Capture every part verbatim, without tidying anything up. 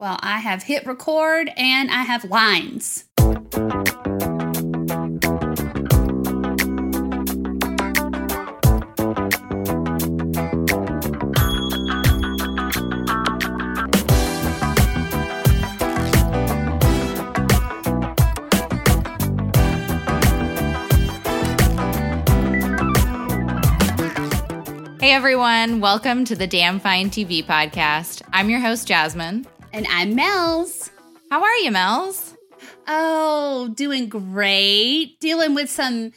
Well, I have hit record and I have lines. Hey everyone, welcome to the Damn Fine T V podcast. I'm your host, Jasmine. And I'm Mel's. How are you, Mel's? Oh, doing great. Dealing with some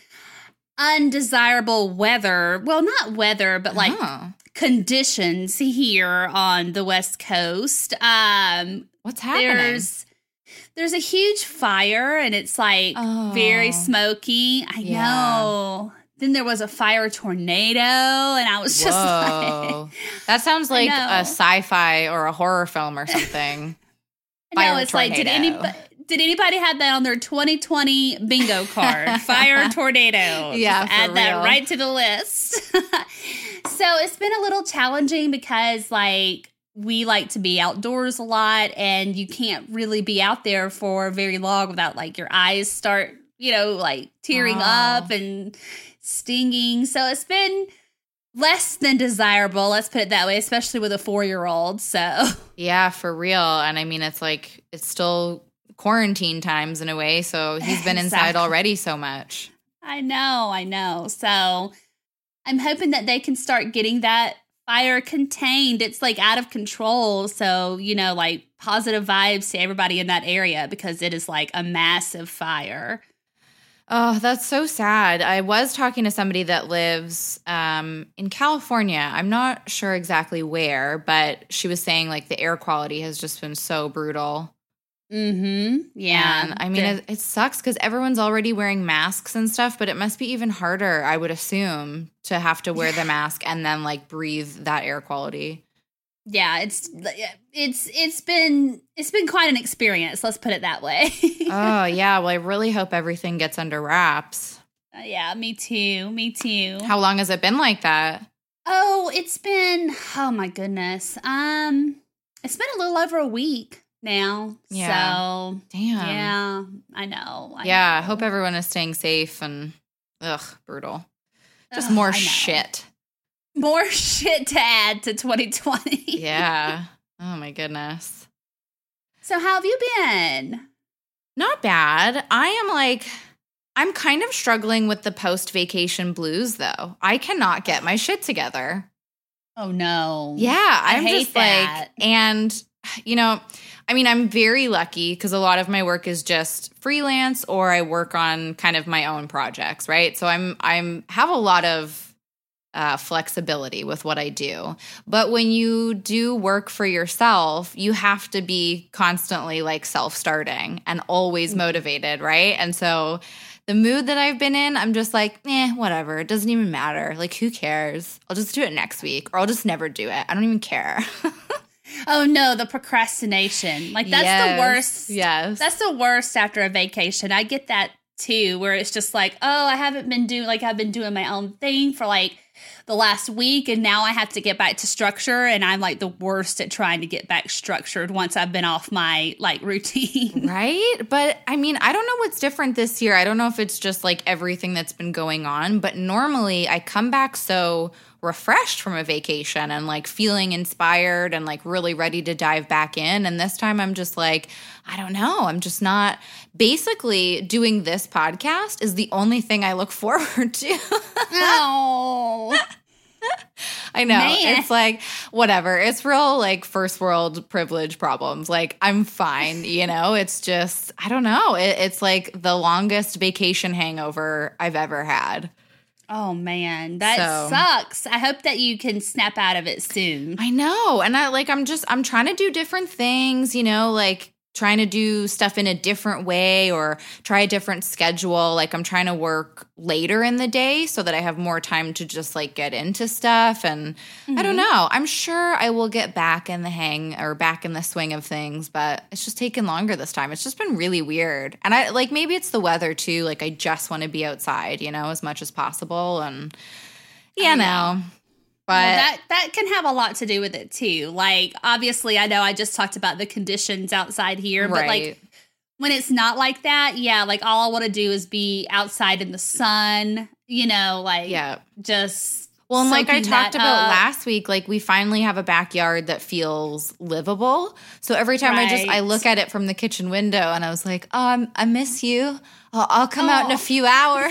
undesirable weather. Well, not weather, but like Oh. conditions here on the West Coast. Um, What's happening? There's there's a huge fire and it's like Oh. very smoky. I Yeah. know. Then there was a fire tornado, and I was just Whoa. like, That sounds like know. a sci-fi or a horror film or something. I know, Fire it's like, did tornado. anybody did anybody have that on their twenty twenty bingo card? Fire tornado. Yeah, Just for add that real. right to the list. So it's been a little challenging because like we like to be outdoors a lot, and you can't really be out there for very long without like your eyes start, you know, like tearing Oh. up and stinging. So it's been less than desirable, let's put it that way, especially with a four-year-old. So Yeah, for real. And I mean, it's like, it's still quarantine times in a way, so he's been inside Exactly. already so much. I know, I know. So I'm hoping that they can start getting that fire contained. It's like out of control. So, you know, like positive vibes to everybody in that area because it is like a massive fire. Oh, that's so sad. I was talking to somebody that lives um, in California. I'm not sure exactly where, but she was saying like the air quality has just been so brutal. Mm-hmm. Yeah. And I mean, The- it, it sucks because everyone's already wearing masks and stuff, but it must be even harder, I would assume, to have to wear the mask and then like breathe that air quality. yeah, it's it's it's been it's been quite an experience, let's put it that way. Oh, yeah. Well, I really hope everything gets under wraps. Uh, yeah, me too. Me too. How long has it been like that? Oh, it's been, oh my goodness. Um, it's been a little over a week now. Yeah. So, Damn. yeah, I know. I Yeah, I know. hope everyone is staying safe and, ugh, brutal. Just Ugh, more I know. shit. More shit to add to twenty twenty. Yeah. Oh, my goodness. So, how have you been? Not bad. I am like, I'm kind of struggling with the post-vacation blues, though. I cannot get my shit together. Oh, no. Yeah, I I'm hate just that. like, and, you know, I mean, I'm very lucky because a lot of my work is just freelance or I work on kind of my own projects, right? So I'm, I'm have a lot of uh, flexibility with what I do. But when you do work for yourself, you have to be constantly like self-starting and always motivated, right? And so the mood that I've been in, I'm just like, eh, whatever. It doesn't even matter. Like, who cares? I'll just do it next week or I'll just never do it. I don't even care. Oh, no, the procrastination. Like, that's Yes, the worst. Yes. That's the worst after a vacation. I get that too, where it's just like, oh, I haven't been doing, like, I've been doing my own thing for like the last week, and now I have to get back to structure, and I'm like the worst at trying to get back structured once I've been off my like routine. Right? But I mean, I don't know what's different this year. I don't know if it's just like everything that's been going on, but normally I come back so refreshed from a vacation and like feeling inspired and like really ready to dive back in. And this time I'm just like, I don't know. I'm just not. Basically, doing this podcast is the only thing I look forward to. Oh, I know. Man. It's like, whatever. It's real, like, first world privilege problems. Like, I'm fine, you know? It's just, I don't know. It, it's like the longest vacation hangover I've ever had. oh man, that So- sucks. I hope that you can snap out of it soon. I know. And I, like, I'm just, I'm trying to do different things, you know, like, trying to do stuff in a different way or try a different schedule. Like I'm trying to work later in the day so that I have more time to just like get into stuff. And mm-hmm. I don't know. I'm sure I will get back in the hang or back in the swing of things, but it's just taken longer this time. It's just been really weird. And I like, maybe it's the weather too. Like I just want to be outside, you know, as much as possible. And you I know. know. But well, that that can have a lot to do with it too. Like, obviously, I know I just talked about the conditions outside here, right. but like when it's not like that, yeah, like all I want to do is be outside in the sun, you know, like yeah. just Well, and like I soaking talked that about up. last week, like we finally have a backyard that feels livable. So every time I just I Right. look at it from the kitchen window and I was like, oh, I'm, I miss you. I'll, I'll come out in a Oh. few hours.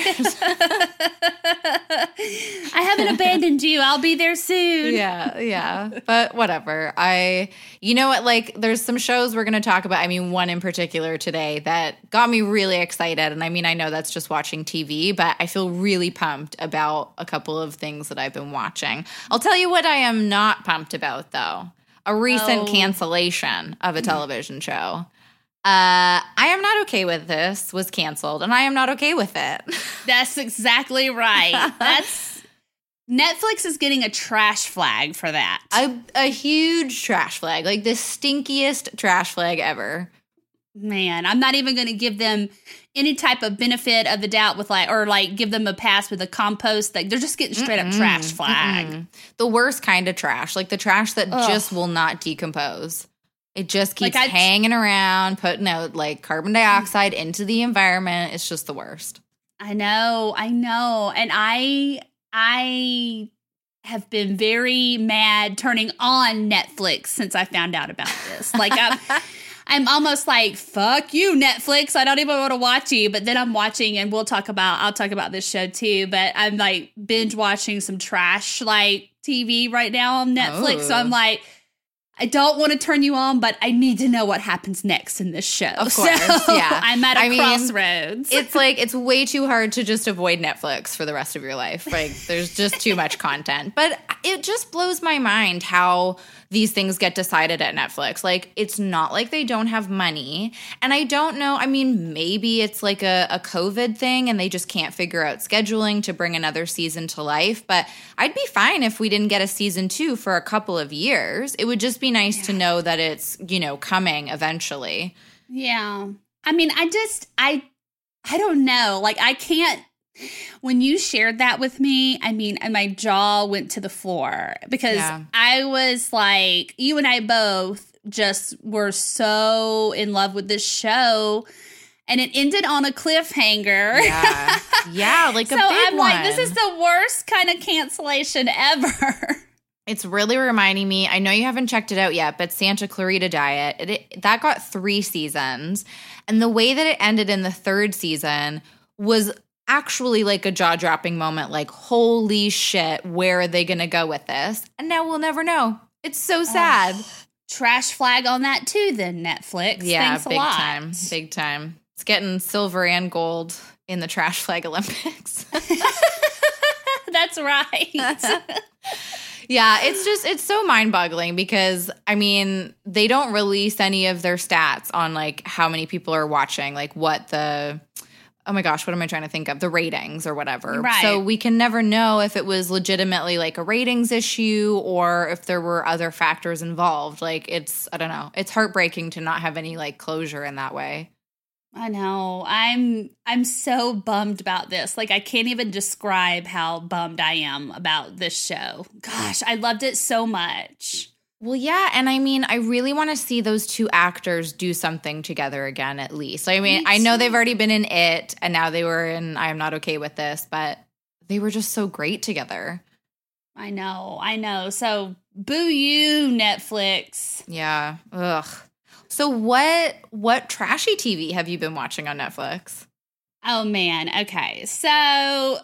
I haven't abandoned you. I'll be there soon. yeah, yeah. But whatever. I, you know what, like there's some shows we're going to talk about. I mean, one in particular today that got me really excited. And I mean, I know that's just watching T V, but I feel really pumped about a couple of things that I've been watching. I'll tell you what I am not pumped about, though. A recent Oh. cancellation of a television show. Uh, I am not okay with this was canceled, and I am not okay with it. That's exactly right. That's Netflix is getting a trash flag for that. a, a huge trash flag, like the stinkiest trash flag ever. Man, I'm not even going to give them any type of benefit of the doubt with like, or like give them a pass with a compost. Like they're just getting straight up trash flag. Mm-mm. The worst kind of trash, like the trash that Ugh. just will not decompose. It just keeps Like, I- hanging around, putting out like carbon dioxide into the environment. It's just the worst. I know, I know. And I, I have been very mad turning on Netflix since I found out about this. Like I'm, I'm almost like, fuck you, Netflix. I don't even want to watch you. But then I'm watching, and we'll talk about, I'll talk about this show too, but I'm like binge watching some trash like T V right now on Netflix. So Oh. I'm like, I don't want to turn you on, but I need to know what happens next in this show. Of course, So yeah. I'm at a I mean, crossroads. It's like it's way too hard to just avoid Netflix for the rest of your life. Like there's just too much content. But it just blows my mind how these things get decided at Netflix. Like it's not like they don't have money. And I don't know, I mean, maybe it's like a, a COVID thing and they just can't figure out scheduling to bring another season to life. But I'd be fine if we didn't get a season two for a couple of years. It would just be nice Yeah. to know that it's, you know, coming eventually. Yeah. I mean, I just, I, I don't know. Like, I can't, when you shared that with me, I mean, and my jaw went to the floor because Yeah. I was like, you and I both just were so in love with this show, and it ended on a cliffhanger. Yeah. Yeah, like So a big I'm one. like, this is the worst kind of cancellation ever. It's really reminding me. I know you haven't checked it out yet, but Santa Clarita Diet, it, it, that got three seasons. And the way that it ended in the third season was actually like a jaw-dropping moment. Like, holy shit, where are they going to go with this? And now we'll never know. It's so sad. Trash flag on that too, then, Netflix. yeah, Thanks a big lot. time. Big time. It's getting silver and gold in the trash flag Olympics. That's right. Yeah, it's just, it's so mind-boggling because, I mean, they don't release any of their stats on, like, how many people are watching, like, what the, oh my gosh, what am I trying to think of? The ratings or whatever. Right. So we can never know if it was legitimately, like, a ratings issue or if there were other factors involved. Like, it's, I don't know. It's heartbreaking to not have any, like, closure in that way. I know. I'm I'm so bummed about this. Like I can't even describe how bummed I am about this show. Gosh, I loved it so much. Well, yeah, and I mean, I really want to see those two actors do something together again, at least. I mean, Me I know too. they've already been in It, and now they were in I Am Not Okay With This, but they were just so great together. I know. I know. So boo you, Netflix. Yeah. Ugh. So what what trashy T V have you been watching on Netflix? Oh man. Okay. So I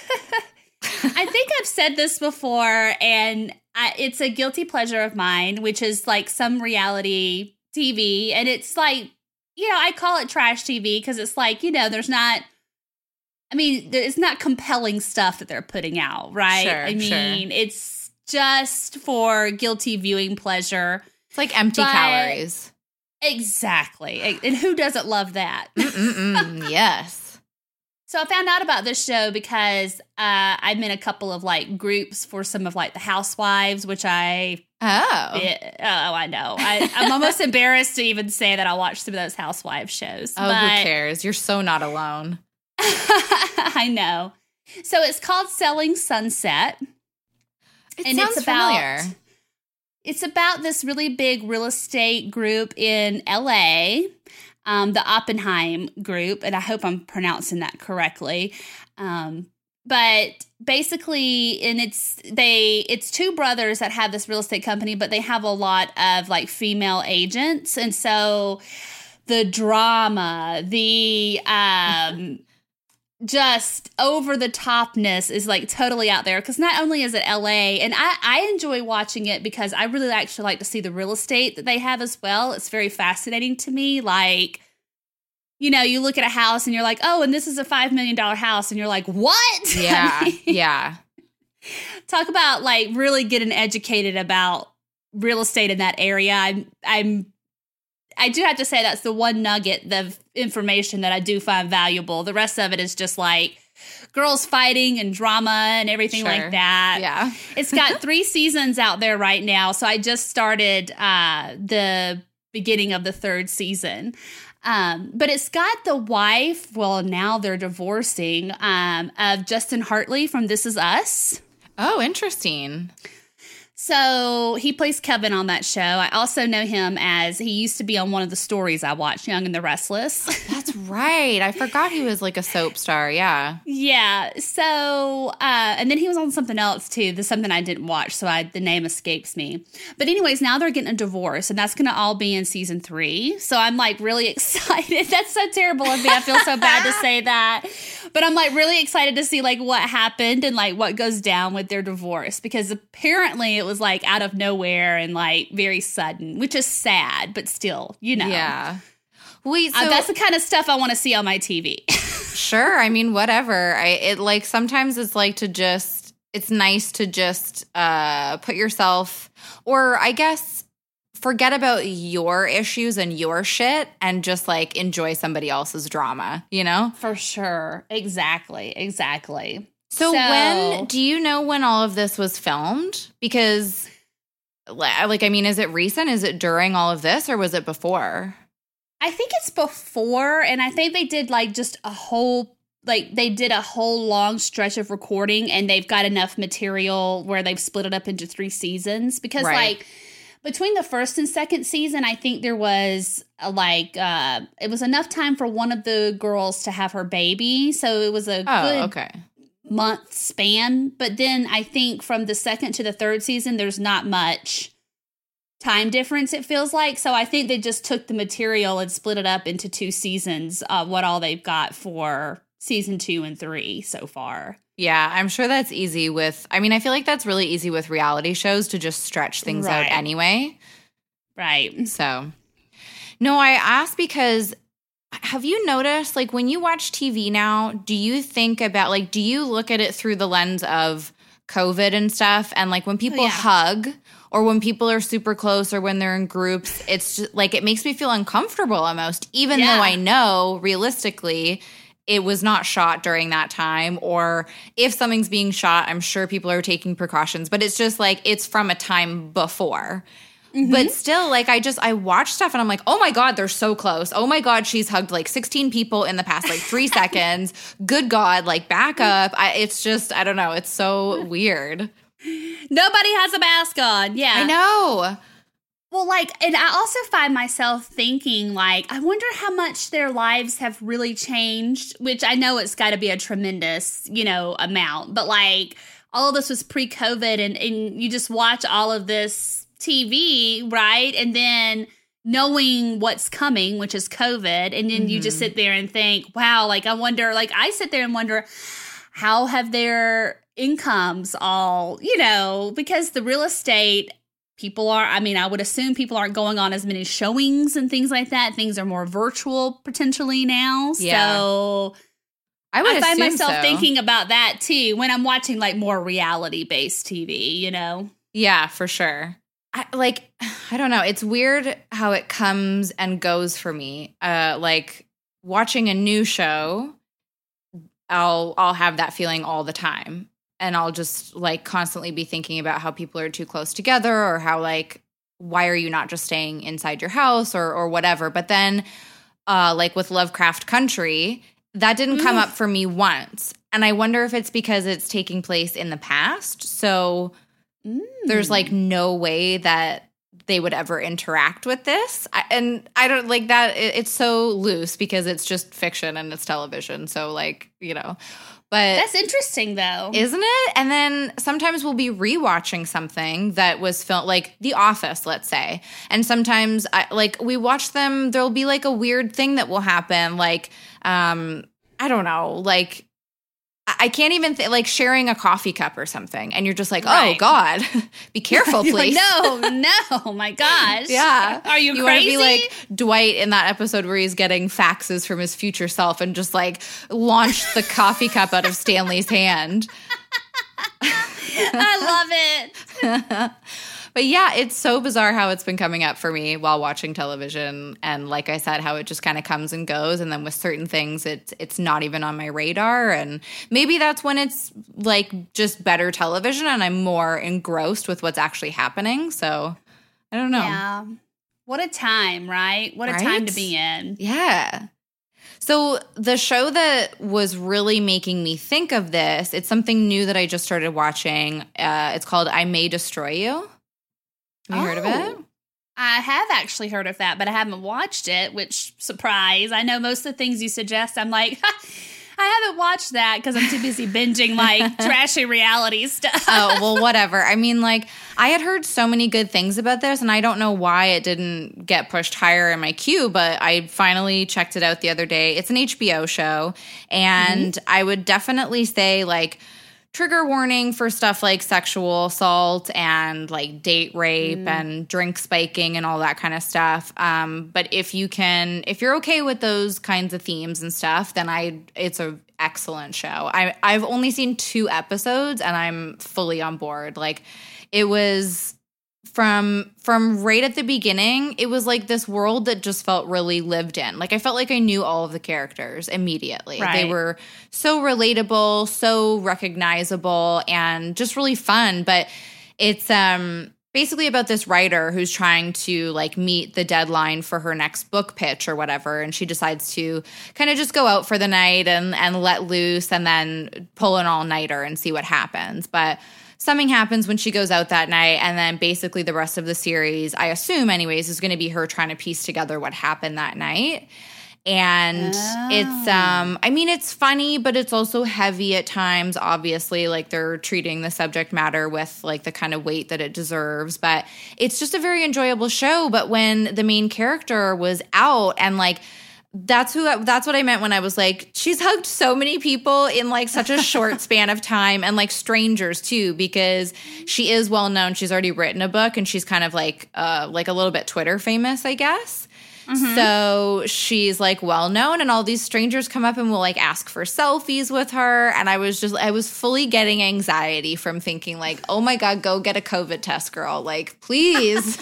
think I've said this before, and I, it's a guilty pleasure of mine, which is like some reality T V. And it's like, you know, I call it trash T V because it's like, you know, there's not, I mean, there- it's not compelling stuff that they're putting out, right? Sure, I mean, it's just for guilty viewing pleasure. It's like empty But- calories. Exactly. And who doesn't love that? Mm-mm-mm. Yes. So I found out about this show because uh, I'm in a couple of like groups for some of like the housewives, which I Oh. it, oh I know I, I'm almost embarrassed to even say that I watched some of those housewives shows. Oh, but who cares? You're so not alone. I know. So it's called Selling Sunset. It and sounds it's about familiar. it's about this really big real estate group in L A, um, the Oppenheim Group, and I hope I'm pronouncing that correctly. Um, but basically, and it's they it's two brothers that have this real estate company, but they have a lot of like female agents, and so the drama, the um. just over the topness is like totally out there, because not only is it L A, and I, I enjoy watching it because I really actually like to see the real estate that they have as well. It's very fascinating to me. Like, you know, you look at a house and you're like, oh, and this is a five million dollars house. And you're like, what? Yeah. I mean, yeah. talk about like really getting educated about real estate in that area. I'm, I'm, I do have to say that's the one nugget of information that I do find valuable. The rest of it is just like girls fighting and drama and everything Sure. like that. Yeah. It's got three seasons out there right now. So I just started uh, the beginning of the third season. Um, but it's got the wife, well, now they're divorcing, um, of Justin Hartley from This Is Us. Oh, interesting. So he plays Kevin on that show. I also know him as he used to be on one of the stories I watched, Young and the Restless. That's right. I forgot he was like a soap star. Yeah. Yeah. So, uh, and then he was on something else too. There's something I didn't watch, so I, the name escapes me. But anyways, now they're getting a divorce, and that's going to all be in season three. So I'm like really excited. That's so terrible of me. I feel so bad to say that. But I'm like really excited to see like what happened and like what goes down with their divorce, because apparently it was like out of nowhere and like very sudden, which is sad, but still, you know. Yeah. Wait, so uh, that's the kind of stuff I want to see on my T V. sure. I mean, whatever. I it like sometimes it's like to just it's nice to just uh put yourself, or I guess forget about your issues and your shit and just like enjoy somebody else's drama, you know? For sure. Exactly. Exactly. So, So- when do you know when all of this was filmed? Because like, I mean, is it recent? Is it during all of this, or was it before? I think it's before, and I think they did like just a whole, like they did a whole long stretch of recording, and they've got enough material where they've split it up into three seasons, because Right. like between the first and second season, I think there was uh, like, uh, it was enough time for one of the girls to have her baby. So it was a Oh, good okay. month span. But then I think from the second to the third season, there's not much time difference, it feels like. So I think they just took the material and split it up into two seasons of what all they've got for season two and three so far. Yeah, I'm sure that's easy with, I mean, I feel like that's really easy with reality shows to just stretch things out Right. anyway. Right. So, no, I asked because have you noticed, like, when you watch T V now, do you think about, like, do you look at it through the lens of COVID and stuff? And, like, when people yeah. hug or when people are super close or when they're in groups, it's just, like, it makes me feel uncomfortable almost, even Yeah. though I know realistically it was not shot during that time, or if something's being shot, I'm sure people are taking precautions, but it's just like it's from a time before. Mm-hmm. But still, like, I just, I watch stuff and I'm like, oh my God, they're so close. Oh my God, she's hugged like sixteen people in the past like three seconds. Good God, like back up. I, it's just, I don't know. It's so weird. Nobody has a mask on. Yeah. I know. Well, like, and I also find myself thinking, like, I wonder how much their lives have really changed, which I know it's got to be a tremendous, you know, amount. But, like, all of this was pre-COVID, and, and you just watch all of this T V, right? And then knowing what's coming, which is COVID, and then mm-hmm. you just sit there and think, wow, like, I wonder, like, I sit there and wonder, how have their incomes all, you know, because the real estate... People are, I mean, I would assume people aren't going on as many showings and things like that. Things are more virtual potentially now. Yeah. So I would I find assume myself so. thinking about that too when I'm watching like more reality based T V, you know? Yeah, for sure. I, like, I don't know. It's weird how it comes and goes for me. Uh, like watching a new show, I'll I'll have that feeling all the time. And I'll just like constantly be thinking about how people are too close together, or how like, why are you not just staying inside your house, or or whatever. But then uh, like with Lovecraft Country, that didn't come Mm. up for me once. And I wonder if it's because it's taking place in the past. So Mm. There's like no way that they would ever interact with this. I, and I don't like that. It, it's so loose because it's just fiction and it's television. So like, you know, but that's interesting though. Isn't it? And then sometimes we'll be rewatching something that was filmed, like The Office, let's say. And sometimes I, like we watch them, there'll be like a weird thing that will happen. Like, um, I don't know, like, I can't even think, like sharing a coffee cup or something. And you're just like, right. oh, God, be careful, please. Like, no, no, my gosh. Yeah. Are you, you crazy? You want to be like Dwight in that episode where he's getting faxes from his future self and just like launch the coffee cup out of Stanley's hand. I love it. But yeah, it's so bizarre how it's been coming up for me while watching television. And like I said, how it just kind of comes and goes. And then with certain things, it's, it's not even on my radar. And maybe that's when it's like just better television and I'm more engrossed with what's actually happening. So I don't know. Yeah. What a time, right? What a right? time to be in. Yeah. So the show that was really making me think of this, it's something new that I just started watching. Uh, it's called I May Destroy You. Have you oh, heard of it? I have actually heard of that, but I haven't watched it, which, surprise. I know most of the things you suggest, I'm like, I haven't watched that because I'm too busy binging like trashy reality stuff. Oh, well, whatever. I mean, like, I had heard so many good things about this, and I don't know why it didn't get pushed higher in my queue, but I finally checked it out the other day. It's an H B O show, and mm-hmm. I would definitely say, like, trigger warning for stuff like sexual assault and like date rape mm. and drink spiking and all that kind of stuff. Um, but if you can, if you're okay with those kinds of themes and stuff, then I, it's a excellent show. I, I've only seen two episodes and I'm fully on board. Like it was from, from right at the beginning, it was like this world that just felt really lived in. Like I felt like I knew all of the characters immediately. Right. They were so relatable, so recognizable, and just really fun. But it's um basically about this writer who's trying to like meet the deadline for her next book pitch or whatever, and she decides to kind of just go out for the night and and let loose and then pull an all-nighter and see what happens. But something happens when she goes out that night, and then basically the rest of the series, I assume anyways, is going to be her trying to piece together what happened that night. And oh. it's, um, I mean, it's funny, but it's also heavy at times, obviously, like they're treating the subject matter with like the kind of weight that it deserves, but it's just a very enjoyable show. But when the main character was out and like, That's who. That's what I meant when I was like, she's hugged so many people in like such a short span of time, and like strangers too, because she is well known. She's already written a book, and she's kind of like, uh, like a little bit Twitter famous, I guess. Mm-hmm. So she's like well known, and all these strangers come up and will like ask for selfies with her. And I was just, I was fully getting anxiety from thinking like, oh my God, go get a COVID test, girl. Like, please.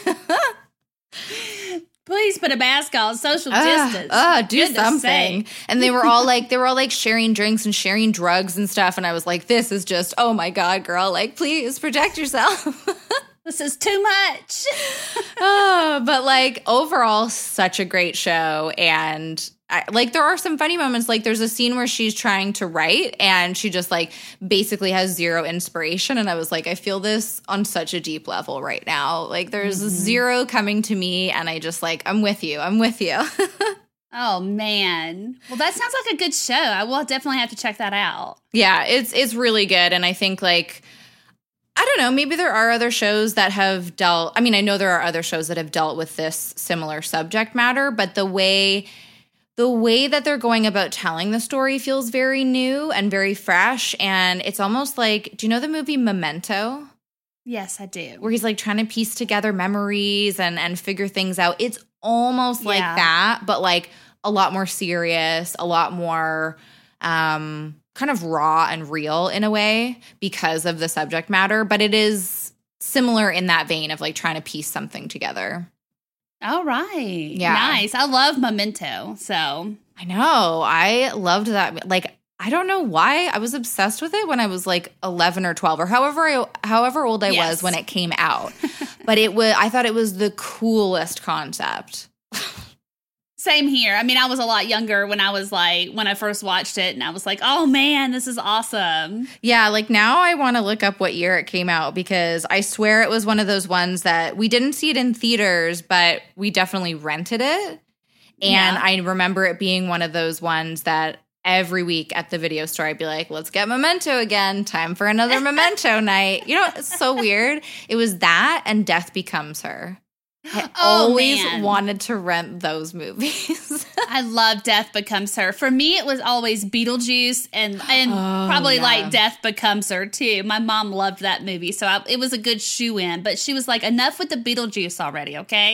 Please put a mask on, social distance. Uh, uh, do Goodness something. Sake. And they were all like, they were all like sharing drinks and sharing drugs and stuff. And I was like, this is just, oh my God, girl, like, please protect yourself. This is too much. Oh, but like overall, such a great show. And I, like there are some funny moments. Like there's a scene where she's trying to write and she just like basically has zero inspiration. And I was like, I feel this on such a deep level right now. Like there's mm-hmm. zero coming to me, and I just like, I'm with you. I'm with you. Oh man. Well, that sounds like a good show. I will definitely have to check that out. Yeah, it's it's really good. And I think like, I don't know, maybe there are other shows that have dealt, I mean, I know there are other shows that have dealt with this similar subject matter, but the way the way that they're going about telling the story feels very new and very fresh. And it's almost like, do you know the movie Memento? Yes, I do. Where he's like trying to piece together memories and, and figure things out. It's almost yeah. like that, but like a lot more serious, a lot more um, kind of raw and real in a way because of the subject matter. But it is similar in that vein of like trying to piece something together. All right. Yeah. Nice. I love Memento. So I know. I loved that. Like, I don't know why I was obsessed with it when I was like eleven or twelve or however I, however old I yes. was when it came out. But it was, I thought it was the coolest concept. Same here. I mean, I was a lot younger when I was like, when I first watched it, and I was like, oh man, this is awesome. Yeah, like now I want to look up what year it came out because I swear it was one of those ones that we didn't see it in theaters, but we definitely rented it. And Yeah. I remember it being one of those ones that every week at the video store, I'd be like, let's get Memento again. Time for another Memento night. You know, it's so weird. It was that and Death Becomes Her. I Oh, always man. wanted to rent those movies. I love Death Becomes Her. For me, it was always Beetlejuice and and Oh, probably yeah. like Death Becomes Her too. My mom loved that movie, so I, it was a good shoe in. But she was like, enough with the Beetlejuice already, okay?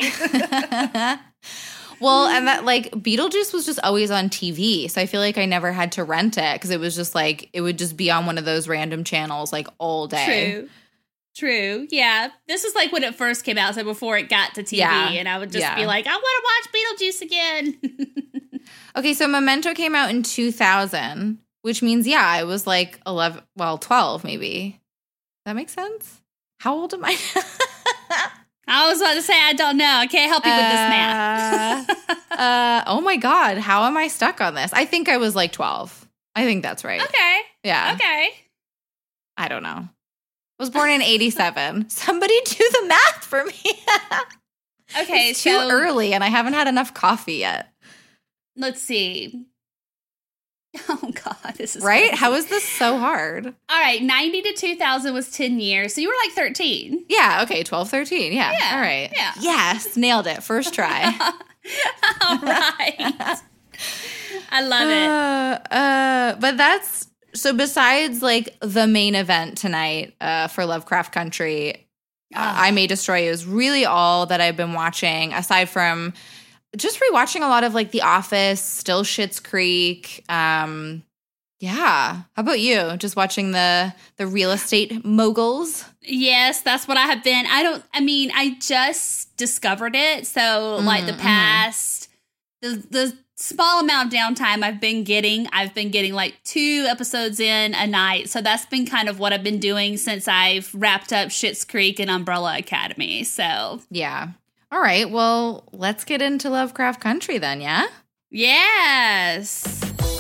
Well, and that like Beetlejuice was just always on T V. So I feel like I never had to rent it because it was just like it would just be on one of those random channels like all day. True. True. Yeah. This was like when it first came out, so before it got to T V, Yeah. and I would just Yeah. be like, I want to watch Beetlejuice again. Okay, so Memento came out in two thousand, which means yeah, I was like eleven, well, twelve maybe. That makes sense? How old am I? I was about to say, I don't know. I can't help you with this math. uh, oh my God, how am I stuck on this? I think I was like twelve. I think that's right. Okay. Yeah. Okay. I don't know. I was born in eighty-seven. Somebody do the math for me. Okay. It's so too early and I haven't had enough coffee yet. let's see. Oh God, this is Right? crazy. How is this so hard? All right, ninety to two thousand was ten years, so you were like thirteen. Yeah, okay, twelve, thirteen. Yeah. Yeah, All right. yeah. Yes, nailed it. First try. All right. I love it. Uh, uh, but that's so besides like the main event tonight uh, for Lovecraft Country, uh, I May Destroy You is really all that I've been watching aside from just rewatching a lot of like The Office, still Schitt's Creek. Um, yeah. How about you? Just watching the the real estate moguls? Yes, that's what I have been. I don't, I mean, I just discovered it. So, like the Mhm, past, the, the small amount of downtime I've been getting, I've been getting like two episodes in a night. So, that's been kind of what I've been doing since I've wrapped up Schitt's Creek and Umbrella Academy. So, Yeah. All right. Well, let's get into Lovecraft Country then, yeah? yes.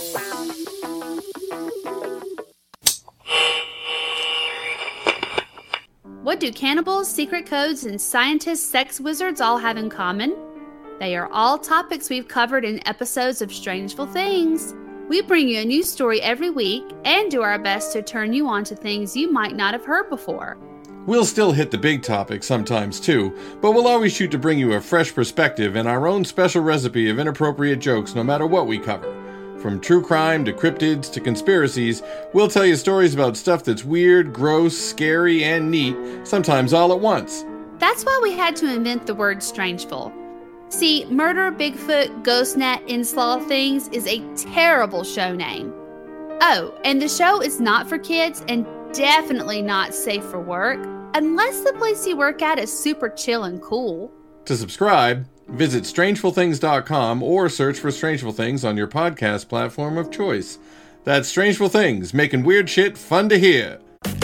What do cannibals, secret codes, and scientist sex wizards all have in common? They are all topics we've covered in episodes of Strangeful Things. We bring you a new story every week and do our best to turn you on to things you might not have heard before. We'll still hit the big topics sometimes too, but we'll always shoot to bring you a fresh perspective and our own special recipe of inappropriate jokes no matter what we cover. From true crime to cryptids to conspiracies, we'll tell you stories about stuff that's weird, gross, scary, and neat, sometimes all at once. That's why we had to invent the word Strangeful. See, Murder, Bigfoot, Ghostnet, Inslaw Things is a terrible show name. Oh, and the show is not for kids and definitely not safe for work, unless the place you work at is super chill and cool. To subscribe, visit strangeful things dot com or search for Strangeful Things on your podcast platform of choice. That's Strangeful Things, making weird shit fun to hear.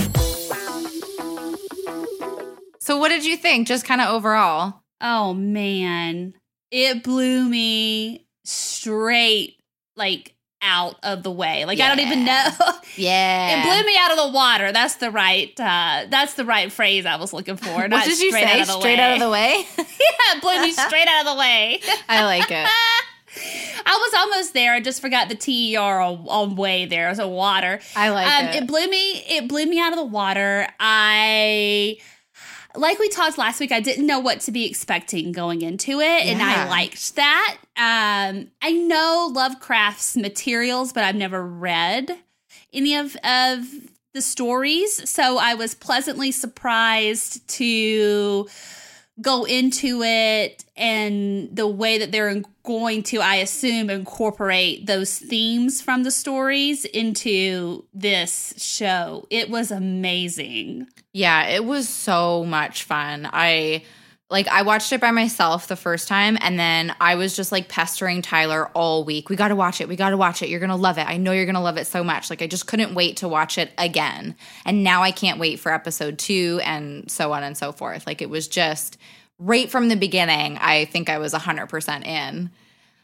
So what did you think, just kind of overall? Oh man, it blew me straight like out of the way. Like I don't even know. Yeah. It blew me out of the water. That's the right. Uh, that's the right phrase I was looking for. What not did you straight say? Out of the Straight way. out of the way? Yeah, it blew me straight out of the way. I like it. I was almost there. I just forgot the T E R on, on way there. So water. I like um, it. It blew me. It blew me out of the water. I. Like we talked last week, I didn't know what to be expecting going into it, and Yeah. I liked that. Um, I know Lovecraft's materials, but I've never read any of, of the stories, so I was pleasantly surprised to go into it and the way that they're going to, I assume, incorporate those themes from the stories into this show. It was amazing. Yeah, it was so much fun. I like I watched it by myself the first time and then I was just like pestering Tyler all week. We got to watch it. We got to watch it. You're going to love it. I know you're going to love it so much. Like I just couldn't wait to watch it again. And now I can't wait for episode two and so on and so forth. Like it was just right from the beginning. I think I was one hundred percent in.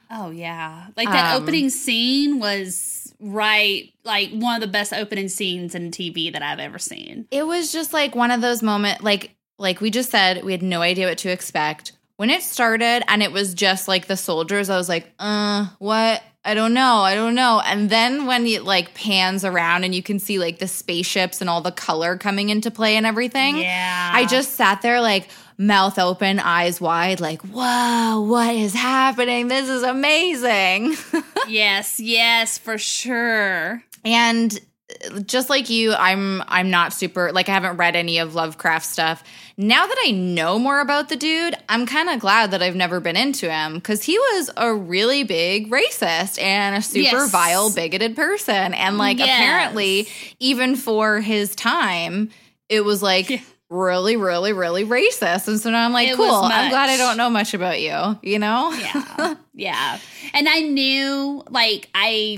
Oh, yeah. Like that Um, opening scene was right, like one of the best opening scenes in T V that I've ever seen. It was just like one of those moments, like like we just said, we had no idea what to expect. When it started and it was just like the soldiers, I was like, uh, what? I don't know. I don't know. And then when it like pans around and you can see like the spaceships and all the color coming into play and everything. Yeah. I just sat there like mouth open, eyes wide, like, whoa, what is happening? This is amazing. Yes, yes, for sure. And just like you, I'm I'm not super, like I haven't read any of Lovecraft stuff. Now that I know more about the dude, I'm kind of glad that I've never been into him because he was a really big racist and a super Yes. vile, bigoted person. And like Yes. apparently, even for his time, it was like Yeah. really, really, really racist. And so now I'm like, It cool, was I'm glad I much. don't know much about you, you know? Yeah. Yeah. And I knew, like, I,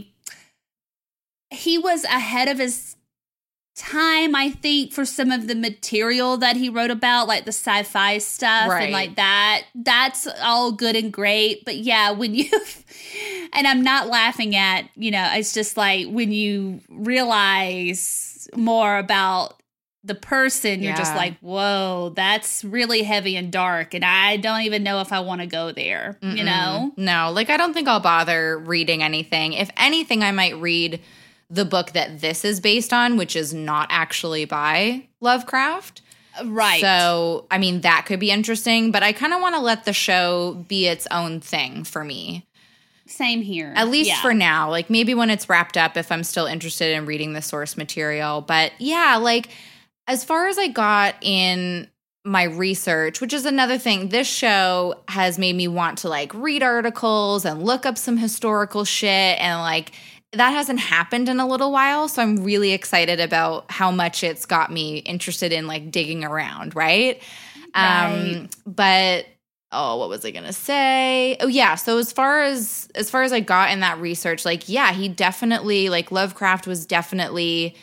he was ahead of his time, I think, for some of the material that he wrote about, like the sci-fi stuff Right. and like that. That's all good and great. But yeah, when you, and I'm not laughing at, you know, it's just like when you realize more about the person, you're just Yeah. like, whoa, that's really heavy and dark. And I don't even know if I want to go there, you know? Mm-mm. No, like I don't think I'll bother reading anything. If anything, I might read the book that this is based on, which is not actually by Lovecraft. Right. So, I mean, that could be interesting, but I kind of want to let the show be its own thing for me. Same here. At least Yeah. for now. Like maybe when it's wrapped up, if I'm still interested in reading the source material. But yeah, like as far as I got in my research, which is another thing, this show has made me want to like read articles and look up some historical shit, and like that hasn't happened in a little while. So I'm really excited about how much it's got me interested in like digging around, right? Right. Um, but oh, what was I gonna say? Oh yeah, so as far as as far as I got in that research, like yeah, he definitely, like Lovecraft was definitely,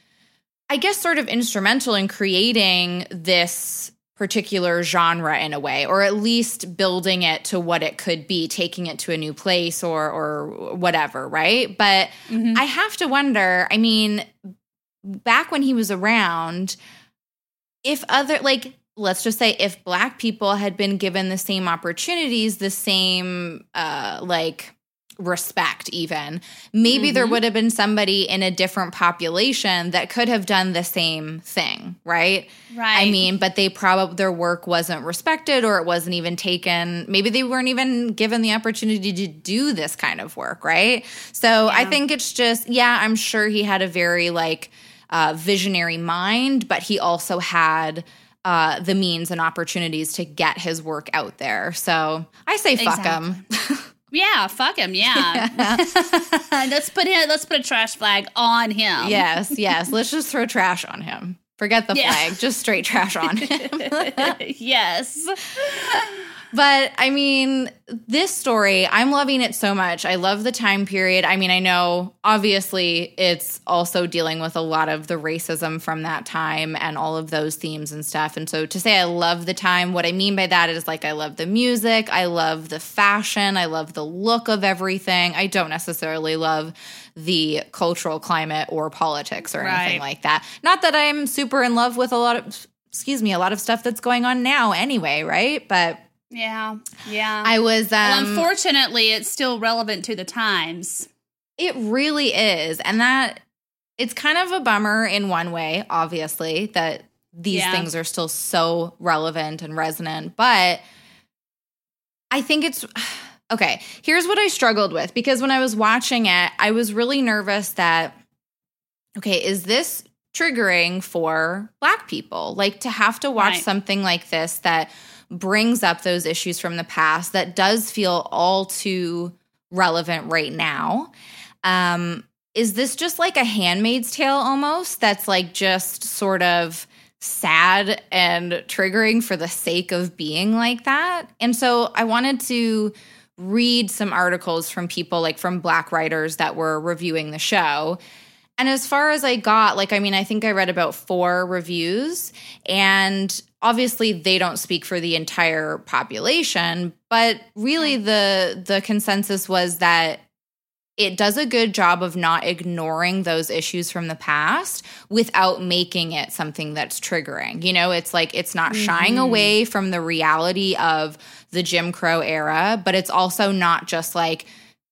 I guess, sort of instrumental in creating this particular genre in a way, or at least building it to what it could be, taking it to a new place or or whatever, right? But Mhm. I have to wonder, I mean, back when he was around, if other, like, let's just say if Black people had been given the same opportunities, the same, uh, like, respect even, maybe there Mhm. would have been somebody in a different population that could have done the same thing, right? Right. I mean, but they probably, their work wasn't respected, or it wasn't even taken. Maybe they weren't even given the opportunity to do this kind of work, right? So I Yeah. think it's just, yeah, I'm sure he had a very like uh, visionary mind, but he also had uh, the means and opportunities to get his work out there. So I say fuck him. Yeah, fuck him. Yeah. let's put him. Let's put a trash flag on him. Yes, yes. Let's just throw trash on him. Forget the Yeah. flag. Just straight trash on him. Yes. But I mean, this story, I'm loving it so much. I love the time period. I mean, I know obviously it's also dealing with a lot of the racism from that time and all of those themes and stuff. And so to say I love the time, what I mean by that is like I love the music, I love the fashion, I love the look of everything. I don't necessarily love the cultural climate or politics or anything Right. like that. Not that I'm super in love with a lot of, excuse me, a lot of stuff that's going on now anyway, right? But Yeah. Yeah. I was, well, um, unfortunately, it's still relevant to the times. it really is. And that it's kind of a bummer in one way, obviously, that these Yeah. things are still so relevant and resonant. But I think it's okay. Here's what I struggled with, because when I was watching it, I was really nervous that, okay, is this triggering for Black people? Like to have to watch Right. something like this that brings up those issues from the past that does feel all too relevant right now. Um, is this just like a Handmaid's Tale almost that's like just sort of sad and triggering for the sake of being like that? And so I wanted to read some articles from people, like from Black writers that were reviewing the show. And as far as I got, like, I mean, I think I read about four reviews, and obviously they don't speak for the entire population, but really the the consensus was that it does a good job of not ignoring those issues from the past without making it something that's triggering. You know, it's like it's not shying mm-hmm. away from the reality of the Jim Crow era, but it's also not just like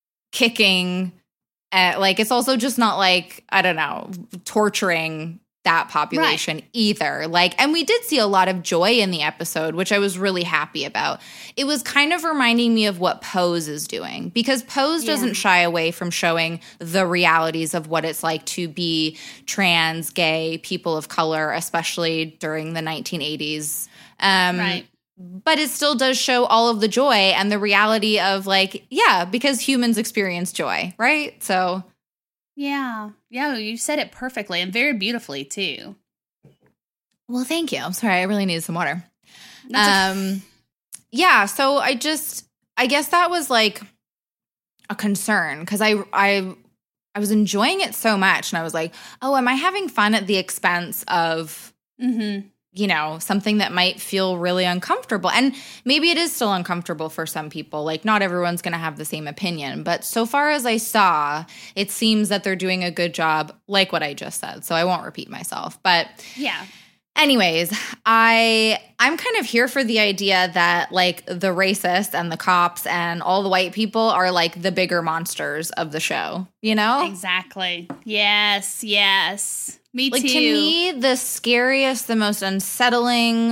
kicking at, like it's also just not like, I don't know, torturing that population right. either. Like, and we did see a lot of joy in the episode, which I was really happy about. It was kind of reminding me of what Pose is doing, because Pose yeah. doesn't shy away from showing the realities of what it's like to be trans, gay, people of color, especially during the nineteen eighties. Um, right. But it still does show all of the joy and the reality of like, yeah, because humans experience joy, right? So yeah. Yeah, you said it perfectly and very beautifully, too. Well, thank you. I'm sorry. I really needed some water. That's um, a- yeah, so I just, I guess that was like a concern because I, I, I was enjoying it so much. And I was like, oh, am I having fun at the expense of, mm-hmm. you know, something that might feel really uncomfortable? And maybe it is still uncomfortable for some people. Like, not everyone's going to have the same opinion. But so far as I saw, it seems that they're doing a good job, like what I just said. So I won't repeat myself. But yeah. Anyways, I, I'm kind of here for the idea that, like, the racists and the cops and all the white people are, like, the bigger monsters of the show, you know? Exactly. Yes, yes. Me like, too. To me, the scariest, the most unsettling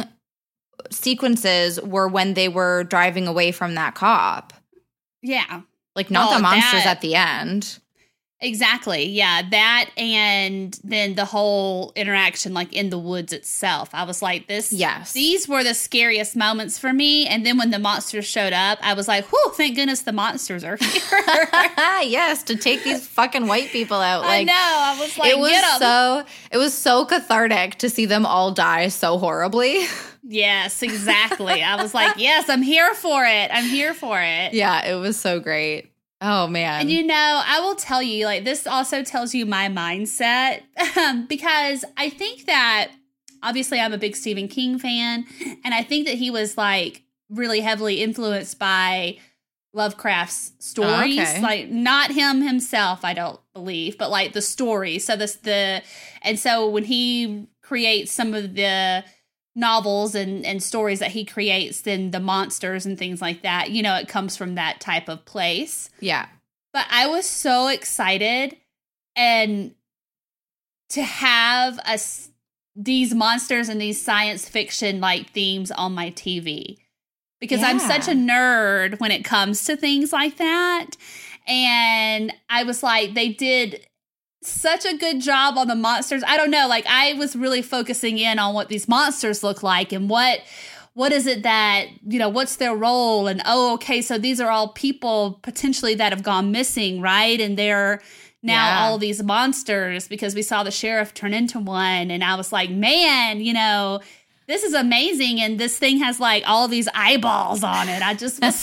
sequences were when they were driving away from that cop. Yeah. Like, not well, the monsters that, at the end. Exactly. Yeah. That and then the whole interaction, like, in the woods itself. I was like, this. Yes. These were the scariest moments for me. And then when the monsters showed up, I was like, whew, thank goodness the monsters are here. Yes, to take these fucking white people out. Like, I know. I was like, it was get 'em. so it was so cathartic to see them all die so horribly. Yes, exactly. I was like, yes, I'm here for it. I'm here for it. Yeah, it was so great. Oh, man. And, you know, I will tell you, like, this also tells you my mindset um, because I think that, obviously, I'm a big Stephen King fan, and I think that he was, like, really heavily influenced by Lovecraft's stories. Oh, okay. Like, not him himself, I don't believe, but, like, the stories. So, this, the, and so when he creates some of the novels and, and stories that he creates, then the monsters and things like that, you know, it comes from that type of place. Yeah. But I was so excited and to have a, these monsters and these science fiction like themes on my T V because yeah. I'm such a nerd when it comes to things like that. And I was like, they did such a good job on the monsters. I don't know, like I was really focusing in on what these monsters look like and what what is it that, you know, what's their role? And oh, okay, so these are all people potentially that have gone missing, right? And they're now yeah. all these monsters because we saw the sheriff turn into one. And I was like, man, you know, this is amazing. And this thing has like all these eyeballs on it. I just was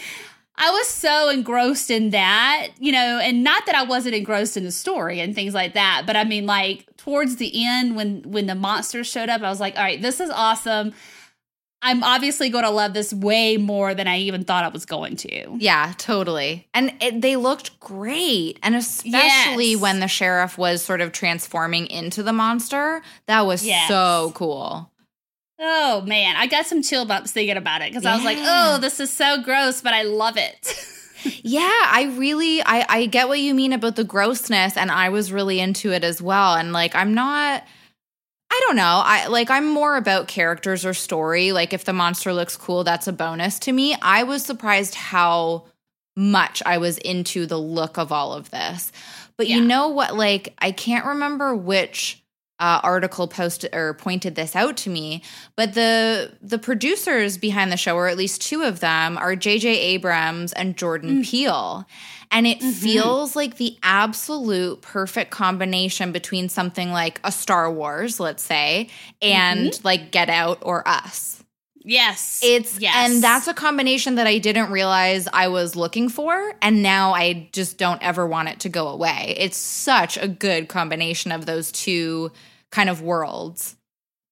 I was so engrossed in that, you know, and not that I wasn't engrossed in the story and things like that, but I mean, like, towards the end when, when the monsters showed up, I was like, all right, this is awesome. I'm obviously going to love this way more than I even thought I was going to. Yeah, totally. And it, they looked great. And especially yes. when the sheriff was sort of transforming into the monster, that was yes. so cool. Oh, man, I got some chill bumps thinking about it because yeah. I was like, oh, this is so gross, but I love it. Yeah, I really, I, I get what you mean about the grossness, and I was really into it as well. And, like, I'm not, I don't know, I like, I'm more about characters or story. Like, if the monster looks cool, that's a bonus to me. I was surprised how much I was into the look of all of this. But yeah. you know what, like, I can't remember which Uh, article posted or pointed this out to me, but the the producers behind the show, or at least two of them, are J J Abrams and Jordan mm. Peele. And it mm-hmm. feels like the absolute perfect combination between something like a Star Wars, let's say, and mm-hmm. like Get Out or Us. Yes. It's yes. And that's a combination that I didn't realize I was looking for, and now I just don't ever want it to go away. It's such a good combination of those two kind of worlds.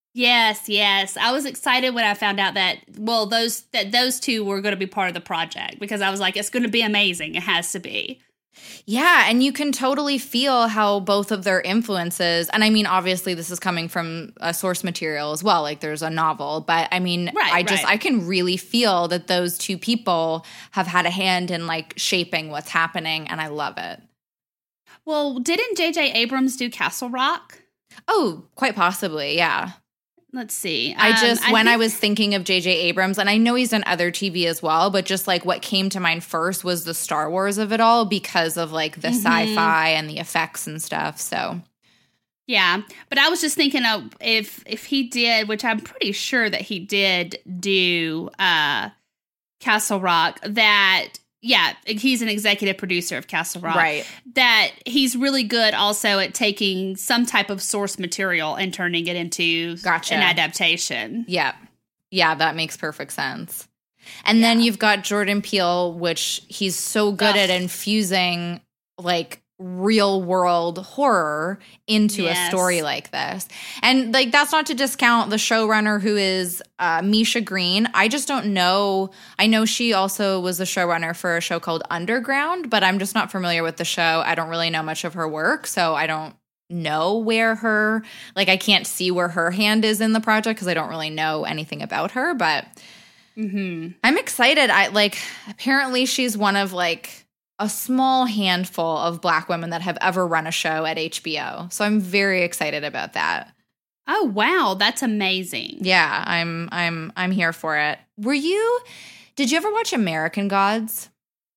Yes, yes. I was excited when I found out that, well, those that those two were going to be part of the project because I was like, it's going to be amazing. It has to be. Yeah, and you can totally feel how both of their influences, and I mean, obviously this is coming from a source material as well, like there's a novel, but I mean, right, I just, right. I can really feel that those two people have had a hand in like shaping what's happening, and I love it. Well, didn't J J Abrams do Castle Rock? Oh, quite possibly, yeah. Let's see. I just, um, when I, I think, was thinking of J J Abrams, and I know he's done other T V as well, but just like what came to mind first was the Star Wars of it all because of like the mm-hmm. sci-fi and the effects and stuff. So, yeah. But I was just thinking of if if he did, which I'm pretty sure that he did do uh, Castle Rock, that yeah, he's an executive producer of Castle Rock. Right. That he's really good also at taking some type of source material and turning it into gotcha. an adaptation. Yeah. Yeah, that makes perfect sense. And yeah. then you've got Jordan Peele, which he's so good Ugh. at infusing like real world horror into yes. a story like this. And like that's not to discount the showrunner who is uh, Misha Green. I just don't know. I know she also was the showrunner for a show called Underground, but I'm just not familiar with the show. I don't really know much of her work, so I don't know where her like I can't see where her hand is in the project because I don't really know anything about her, but mm-hmm. I'm excited. I like apparently she's one of like a small handful of Black women that have ever run a show at H B O. So I'm very excited about that. Oh, wow. That's amazing. Yeah, I'm I'm I'm here for it. Were you did you ever watch American Gods?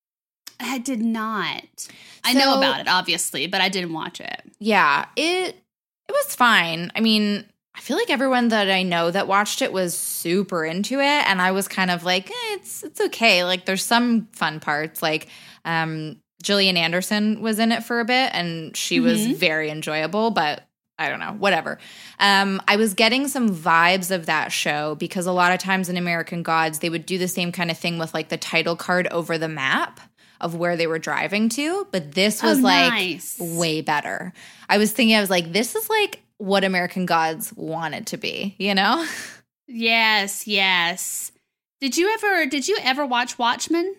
I did not. So, I know about it, obviously, but I didn't watch it. Yeah, it it was fine. I mean, I feel like everyone that I know that watched it was super into it, and I was kind of like, eh, it's it's okay. Like, there's some fun parts, like Um, Gillian Anderson was in it for a bit, and she mm-hmm. was very enjoyable, but I don't know, whatever. Um, I was getting some vibes of that show because a lot of times in American Gods, they would do the same kind of thing with like the title card over the map of where they were driving to, but this was oh, like nice. way better. I was thinking, I was like, this is like what American Gods wanted to be, you know? Yes, yes. Did you ever, did you ever watch Watchmen?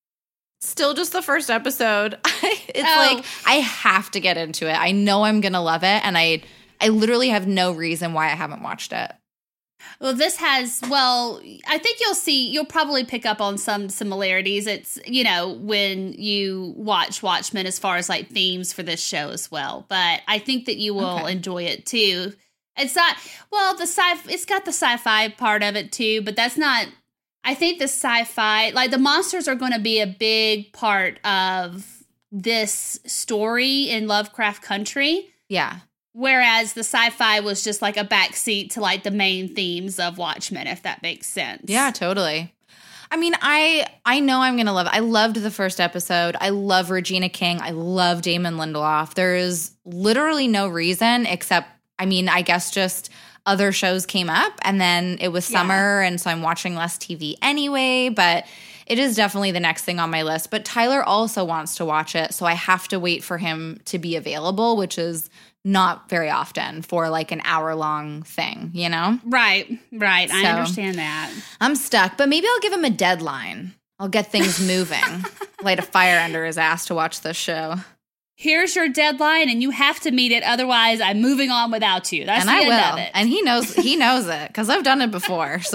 Still just the first episode. It's oh. like I have to get into it. I know I'm going to love it, and I I literally have no reason why I haven't watched it. Well, this has, well, I think you'll see, you'll probably pick up on some similarities. It's, you know, when you watch Watchmen as far as like themes for this show as well. But I think that you will okay. enjoy it too. It's not, well, the sci, it's got the sci-fi part of it too, but that's not, I think the sci-fi, like the monsters are going to be a big part of this story in Lovecraft Country. Yeah. Whereas the sci-fi was just like a backseat to like the main themes of Watchmen, if that makes sense. Yeah, totally. I mean, I I know I'm going to love it. I loved the first episode. I love Regina King. I love Damon Lindelof. There is literally no reason except, I mean, I guess just other shows came up and then it was summer, yeah. and so I'm watching less T V anyway, but it is definitely the next thing on my list. But Tyler also wants to watch it, so I have to wait for him to be available, which is not very often for like an hour long thing, you know? Right, right. So, I understand that. I'm stuck, but maybe I'll give him a deadline. I'll get things moving. Light a fire under his ass to watch this show. Here's your deadline, and you have to meet it. Otherwise, I'm moving on without you. That's and the I end will. of it. And he knows he knows it because I've done it before. So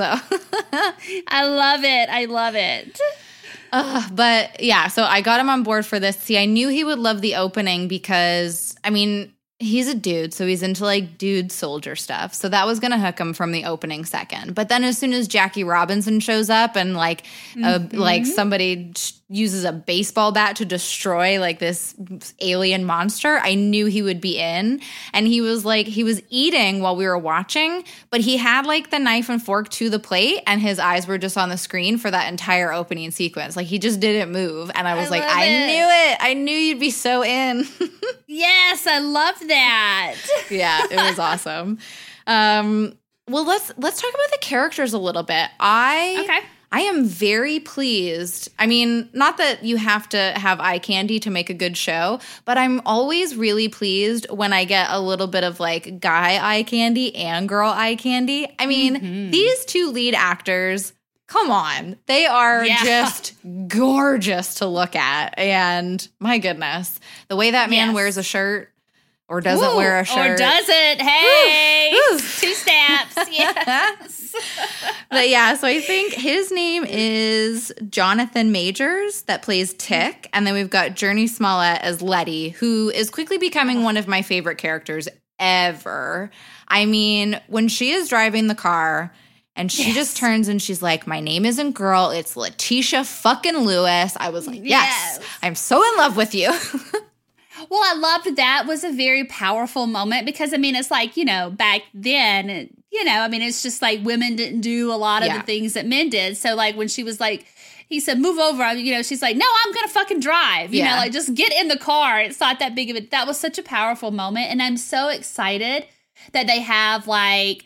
I love it. I love it. Uh, but yeah, so I got him on board for this. See, I knew he would love the opening because, I mean, he's a dude, so he's into like dude soldier stuff. So that was going to hook him from the opening second. But then as soon as Jackie Robinson shows up and like mm-hmm. a, like somebody uses a baseball bat to destroy like this alien monster, I knew he would be in. And he was like, he was eating while we were watching, but he had like the knife and fork to the plate and his eyes were just on the screen for that entire opening sequence. Like he just didn't move. And I was I like, I it. knew it. I knew you'd be so in. Yes, I love that. Yeah, it was awesome. Um, well, let's let's talk about the characters a little bit. I okay. I am very pleased. I mean, not that you have to have eye candy to make a good show, but I'm always really pleased when I get a little bit of like guy eye candy and girl eye candy. I mean, mm-hmm. these two lead actors, come on. They are yeah. just gorgeous to look at. And my goodness, the way that man yes. wears a shirt or doesn't Ooh, wear a shirt. Or doesn't. Hey, Ooh. Ooh. two snaps. Yes. But yeah, so I think his name is Jonathan Majors that plays Tick. And then we've got Journey Smollett as Letty, who is quickly becoming one of my favorite characters ever. I mean, when she is driving the car and she yes. just turns and she's like, my name isn't girl, it's Letitia fucking Lewis. I was like, yes, yes. I'm so in love with you. Well, I loved that. Was a very powerful moment because, I mean, it's like, you know, back then, you know, I mean, it's just like women didn't do a lot of yeah. the things that men did. So, like, when she was like, he said, move over, you know, she's like, no, I'm going to fucking drive. You yeah. know, like, just get in the car. It's not that big of a, that was such a powerful moment. And I'm so excited that they have, like,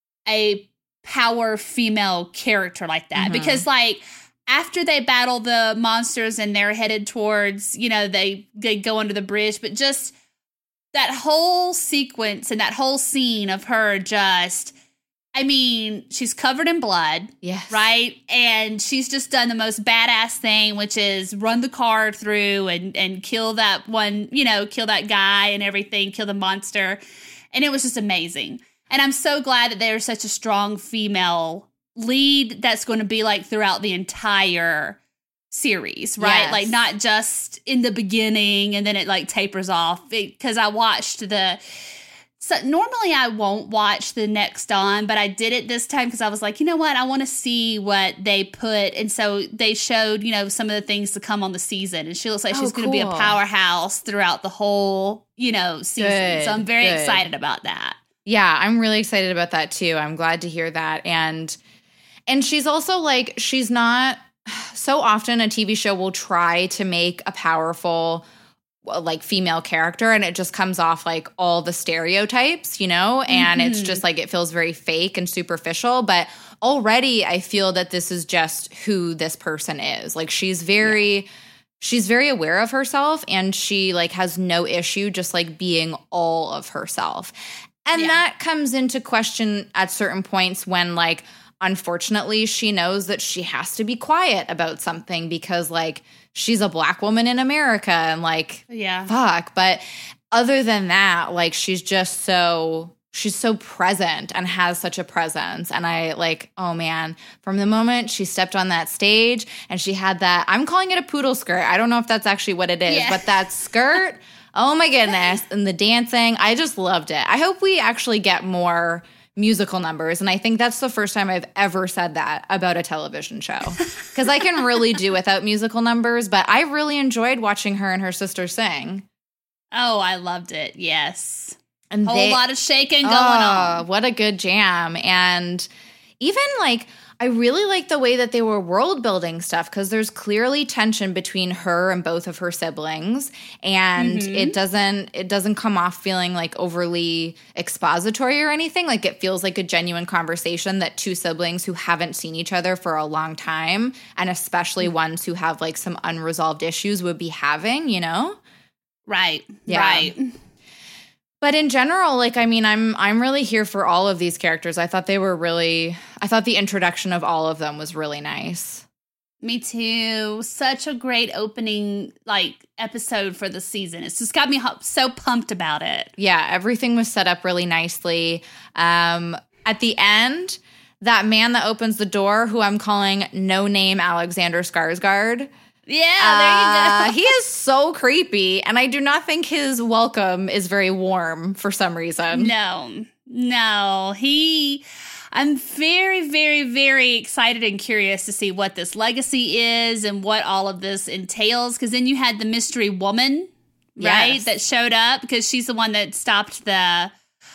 a power female character like that. Mm-hmm. Because, like, after they battle the monsters and they're headed towards, you know, they, they go under the bridge, but just that whole sequence and that whole scene of her just, I mean, she's covered in blood, yes, right? And she's just done the most badass thing, which is run the car through and, and kill that one, you know, kill that guy and everything, kill the monster. And it was just amazing. And I'm so glad that there's such a strong female lead that's going to be like throughout the entire series, right? Yes. Like not just in the beginning and then it like tapers off. Because I watched the, so normally I won't watch the Next On, but I did it this time because I was like, you know what? I want to see what they put. And so they showed, you know, some of the things to come on the season. And she looks like oh, she's going to cool. be a powerhouse throughout the whole, you know, season. Good, so I'm very good. excited about that. Yeah, I'm really excited about that too. I'm glad to hear that. And And she's also like, she's not, so often a T V show will try to make a powerful, like, female character, and it just comes off like all the stereotypes, you know? And mm-hmm. it's just like, it feels very fake and superficial. But already I feel that this is just who this person is. Like, she's very, yeah. she's very aware of herself, and she, like, has no issue just, like, being all of herself. And yeah. that comes into question at certain points when, like, unfortunately, she knows that she has to be quiet about something because, like, she's a black woman in America and, like, yeah, fuck. But other than that, like, she's just so, she's so present and has such a presence. And I, like, oh, man, from the moment she stepped on that stage and she had that, I'm calling it a poodle skirt. I don't know if that's actually what it is, yeah. but that skirt, oh, my goodness. And the dancing, I just loved it. I hope we actually get more musical numbers. And I think that's the first time I've ever said that about a television show. Because I can really do without musical numbers, but I really enjoyed watching her and her sister sing. Oh, I loved it. Yes. And a whole they, lot of shaking going oh, on. What a good jam. And even like, I really like the way that they were world building stuff because there's clearly tension between her and both of her siblings, and mm-hmm. it doesn't it doesn't come off feeling like overly expository or anything. Like, it feels like a genuine conversation that two siblings who haven't seen each other for a long time, and especially mm-hmm. ones who have like some unresolved issues, would be having, you know? Right. Yeah. Right. But in general, like, I mean, I'm I'm really here for all of these characters. I thought they were really, I thought the introduction of all of them was really nice. Me too. Such a great opening, like, episode for the season. It's just got me so pumped about it. Yeah, everything was set up really nicely. Um, at the end, that man that opens the door, who I'm calling No Name Alexander Skarsgård. Yeah, there you go. Uh, he is so creepy, and I do not think his welcome is very warm for some reason. No, no. He, I'm very, very, very excited and curious to see what this legacy is and what all of this entails, because then you had the mystery woman, right, yes. that showed up, because she's the one that stopped the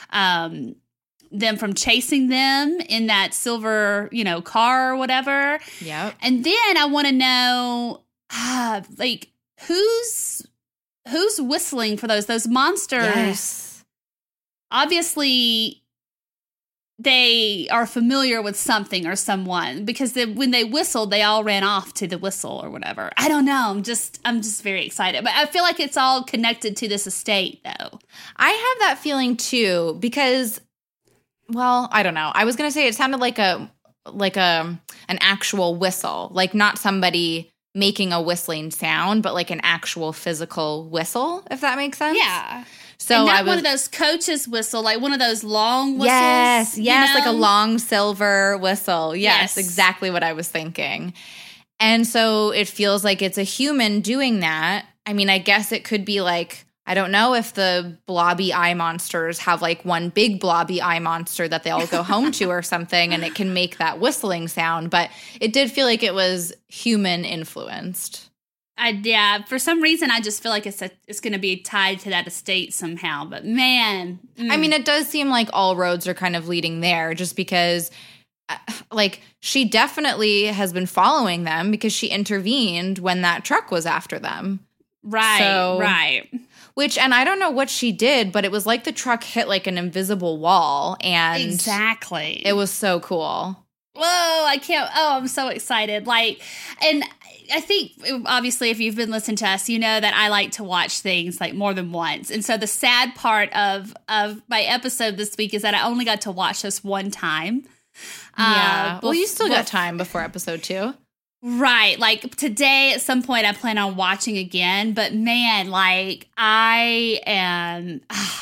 um them from chasing them in that silver, you know, car or whatever. Yep. And then I want to know, uh, like, who's who's whistling for those those monsters? Yes. Obviously, they are familiar with something or someone, because they, when they whistled, they all ran off to the whistle or whatever. I don't know. I'm just, I'm just very excited. But I feel like it's all connected to this estate, though. I have that feeling too, because, well, I don't know. I was going to say it sounded like a, like a, an actual whistle, like not somebody making a whistling sound, but like an actual physical whistle, if that makes sense. Yeah. So and not I was, one of those coaches whistle, like one of those long whistles. yes, yes, you know? like a long silver whistle. Yes, Yes. exactly what I was thinking. And so it feels like it's a human doing that. I mean, I guess it could be like, I don't know if the blobby eye monsters have like one big blobby eye monster that they all go home to or something, and it can make that whistling sound. But it did feel like it was human influenced. I, yeah, for some reason, I just feel like it's a, it's going to be tied to that estate somehow. But man, mm. I mean, it does seem like all roads are kind of leading there, just because, uh, like, she definitely has been following them because she intervened when that truck was after them. right, so- right. Which, and I don't know what she did, but it was like the truck hit like an invisible wall, and Exactly. it was so cool. Whoa, I can't. Oh, I'm so excited. Like, and I think obviously if you've been listening to us, you know that I like to watch things like more than once. And so the sad part of, of my episode this week is that I only got to watch this one time. Yeah. Uh, well, you still bef- got time before episode two. Right. Like today at some point I plan on watching again, but man, like I am,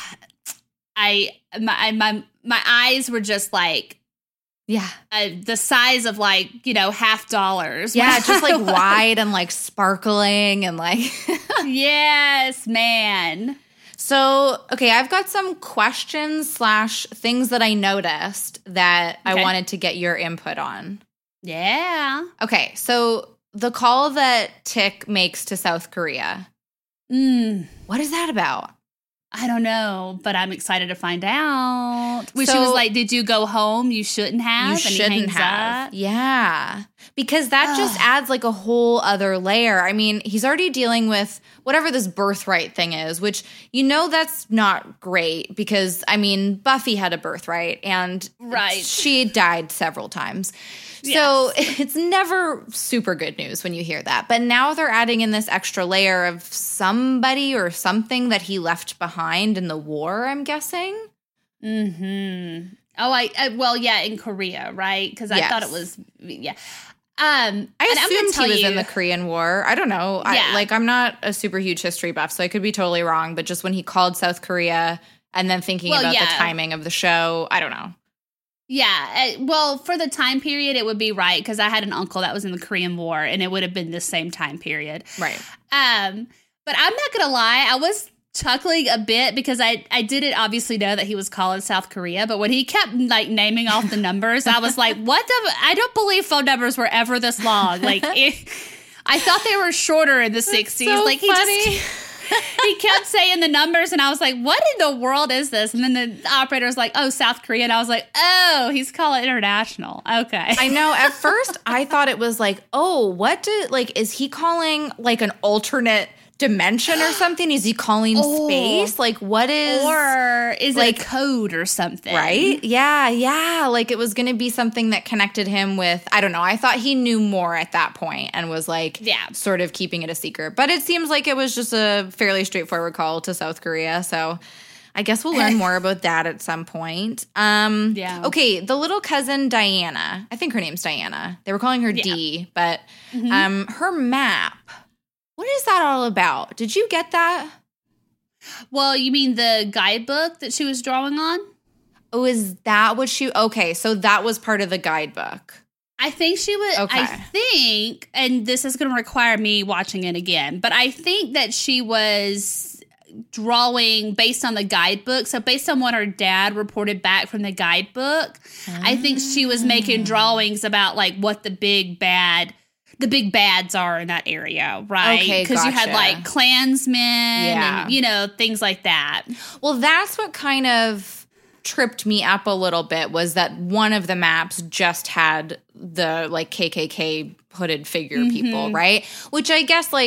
I, my, my, my eyes were just like, Yeah. Uh, the size of like, you know, half dollars. Yeah, just like wide and like sparkling and like. Yes, man. So, okay, I've got some questions slash things that I noticed that I Okay. wanted to get your input on. Yeah. Okay, so the call that Tick makes to South Korea, Mm, what is that about? I don't know, but I'm excited to find out. When she So- was like, "Did you go home? You shouldn't have." You and he shouldn't hangs have. up. Yeah. Because that just Ugh. adds like a whole other layer. I mean, he's already dealing with whatever this birthright thing is, which you know that's not great because, I mean, Buffy had a birthright and Right. she died several times. So it's never super good news when you hear that. But now they're adding in this extra layer of somebody or something that he left behind in the war, I'm guessing. Mm-hmm. Oh, I, I well, yeah, in Korea, right? Because I Yes. thought it was, yeah. Um, I and I'm gonna assumed tell he was you, in the Korean War. I don't know. Yeah. I, like, I'm not a super huge history buff, so I could be totally wrong. But just when he called South Korea and then thinking Well, about yeah. the timing of the show, I don't know. Yeah, uh, well, for the time period, it would be right because I had an uncle that was in the Korean War, and it would have been the same time period. Right. Um, but I'm not gonna lie, I was chuckling a bit because I I didn't obviously know that he was calling South Korea, but when he kept like naming off the numbers, I was like, what the? I don't believe phone numbers were ever this long. Like, it, I thought they were shorter in the sixties. so Like he funny. just. He kept saying the numbers, and I was like, what in the world is this? And then the operator was like, oh, South Korea. And I was like, oh, he's calling international. Okay. I know. At first, I thought it was like, oh, what did, like, is he calling like an alternate dimension or something? Is he calling Oh. space? Like, what is. Or is like- it a code or something? Right? Yeah, yeah. Like it was going to be something that connected him with, I don't know. I thought he knew more at that point and was like, Yeah. sort of keeping it a secret. But it seems like it was just a fairly straightforward call to South Korea. So I guess we'll learn more about that at some point. Um, Yeah. Okay, the little cousin Diana. I think her name's Diana. They were calling her Yeah. D, but Mhm. um, her map. What is that all about? Did you get that? Well, you mean the guidebook that she was drawing on? Oh, is that what she? Okay, so that was part of the guidebook. I think she was. Okay. I think, and this is going to require me watching it again, but I think that she was drawing based on the guidebook. So, based on what her dad reported back from the guidebook, I think she was making drawings about like what the big bad. The big bads are in that area, right? Okay, Because you had gotcha. like Klansmen Yeah. and, you know, things like that. Well, that's what kind of tripped me up a little bit was that one of the maps just had the like K K K hooded figure people, right? Which I guess like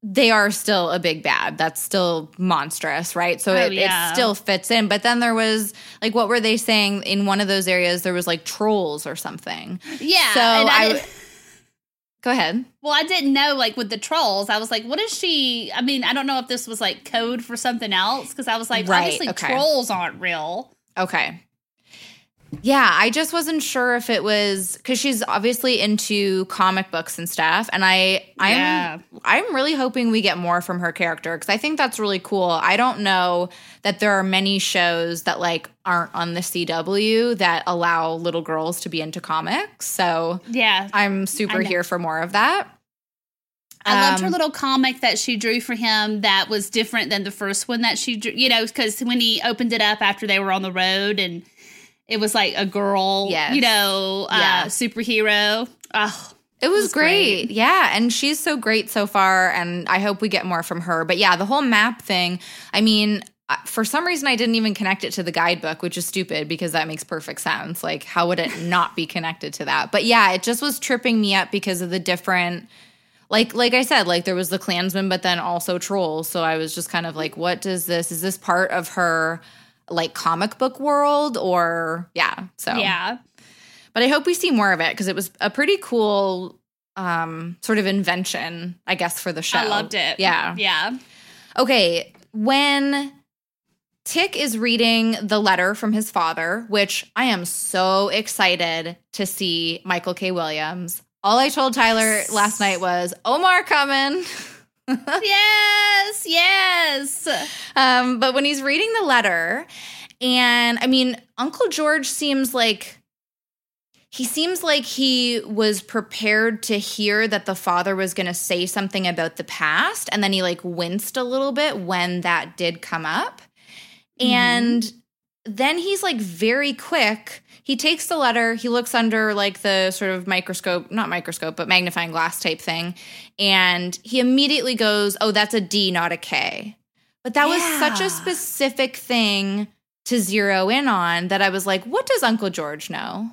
they are still a big bad. That's still monstrous, right? So Oh, it, yeah. it still fits in. But then there was, like, what were they saying? In one of those areas, there was, like, trolls or something. Yeah. So and I, I- didn't- Go ahead. well, I didn't know, like, with the trolls, I was like, what is she? I mean, I don't know if this was, like, code for something else, because I was like, Right, obviously okay. trolls aren't real. Okay. Yeah, I just wasn't sure if it was because she's obviously into comic books and stuff, and I, I'm, Yeah. I'm really hoping we get more from her character because I think that's really cool. I don't know that there are many shows that like aren't on the C W that allow little girls to be into comics, so Yeah. I'm super I know. here for more of that. I loved her Um, little comic that she drew for him that was different than the first one that she drew, you know, because when he opened it up after they were on the road and it was like a girl, Yes. you know, uh, Yeah. superhero. Oh, It was, was great. great. Yeah. And she's so great so far. And I hope we get more from her. But yeah, the whole map thing, I mean, uh, for some reason, I didn't even connect it to the guidebook, which is stupid because that makes perfect sense. Like, how would it not be connected to that? But yeah, it just was tripping me up because of the different. Like like I said, like there was the Klansman, but then also trolls. So I was just kind of like, what does this? Is this part of her like comic book world or yeah? So yeah. but I hope we see more of it because it was a pretty cool um, sort of invention, I guess, for the show. I loved it. Yeah. Yeah. Okay, when Tick is reading the letter from his father, which I am so excited to see Michael K. Williams. All I told Tyler last night was, Omar coming. Yes. Yes. Um, but when he's reading the letter, and I mean, Uncle George seems like he seems like he was prepared to hear that the father was going to say something about the past, and then he like winced a little bit when that did come up. Mhm. And then he's like very quick. He takes the letter, he looks under like the sort of microscope, not microscope, but magnifying glass type thing, and he immediately goes, "Oh, that's a D, not a K." But that was such Yeah. a specific thing to zero in on that I was like, what does Uncle George know?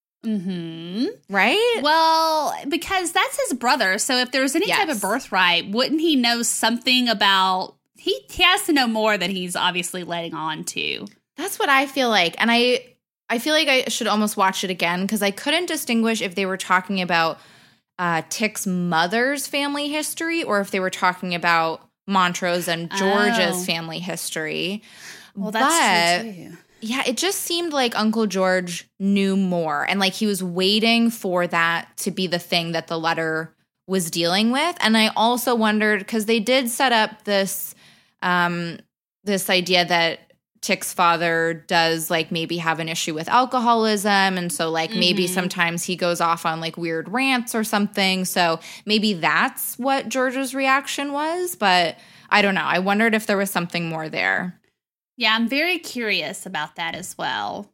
Hmm. Right? Well, because that's his brother. So if there was any type Yes. of birthright, wouldn't he know something about? He, he has to know more than he's obviously letting on to. That's what I feel like. And I I feel like I should almost watch it again because I couldn't distinguish if they were talking about uh, Tick's mother's family history or if they were talking about Montrose and George's Oh. family history. Well, that's But, true too. yeah, it just seemed like Uncle George knew more and like he was waiting for that to be the thing that the letter was dealing with. And I also wondered because they did set up this um, this idea that Tick's father does like maybe have an issue with alcoholism. And so like maybe Mhm. sometimes he goes off on like weird rants or something. So maybe that's what George's reaction was. But I don't know. I wondered if there was something more there. Yeah, I'm very curious about that as well.